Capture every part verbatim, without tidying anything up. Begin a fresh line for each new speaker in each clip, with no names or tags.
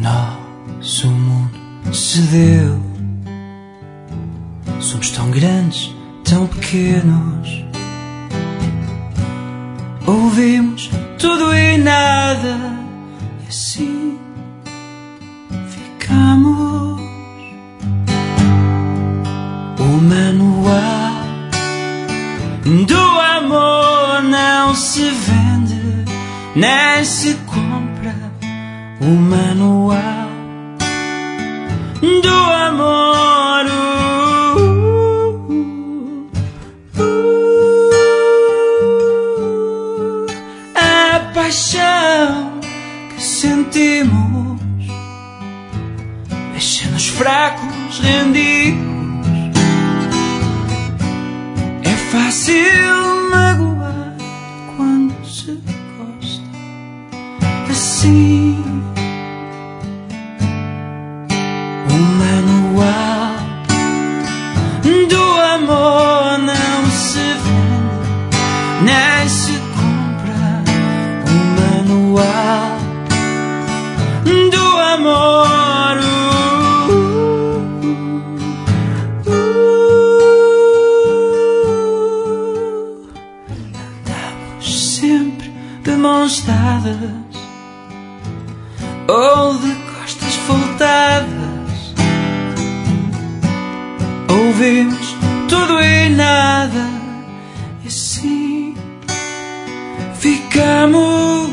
Nosso mundo cedeu. Somos tão grandes, tão pequenos. Ouvimos tudo e nada, e assim ficamos. O manual do amor não se vende, nem se compra. O manual do amor, uh, uh, uh, a paixão que sentimos deixa-nos fracos, rendidos. É fácil magoar quando se gosta assim. O manual do amor não se vende, nem se compra. O manual do amor, uh, uh, uh. Andamos sempre de mãos dadas ou de costas voltadas. Ouvimos tudo e nada, e assim ficamos.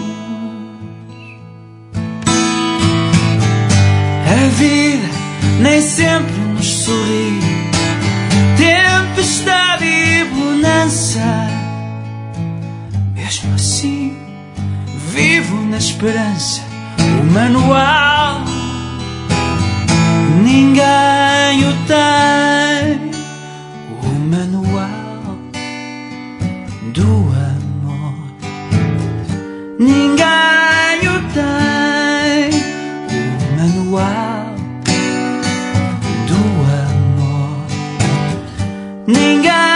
A vida nem sempre nos sorri, tempestade e bonança. Mesmo assim, vivo na esperança. O manual ninguém o tem. O manual do amor ninguém o tem. O manual do amor ninguém